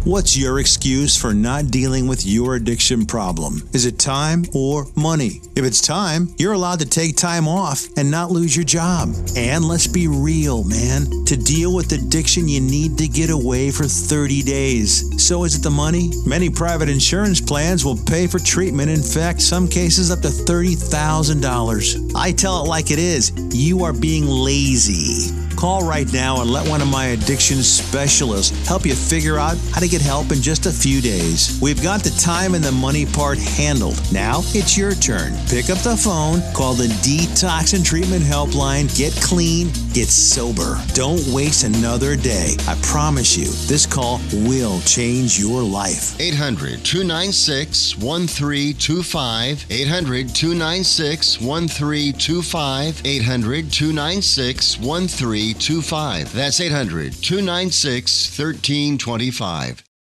What's your excuse for not dealing with your addiction problem? Is it time or money? If it's time, you're allowed to take time off and not lose your job. And let's be real, man. To deal with addiction, you need to get away for 30 days. So is it the money? Many private insurance plans will pay for treatment. In fact, some cases up to $30,000. I tell it like it is. You are being lazy. Call right now and let one of my addiction specialists help you figure out how to get help in just a few days. We've got the time and the money part handled. Now it's your turn. Pick up the phone, call the Detox and Treatment Helpline, get clean, get sober. Don't waste another day. I promise you, this call will change your life. 800-296-1325. 800-296-1325. 800-296-1325. That's 800-296-1325.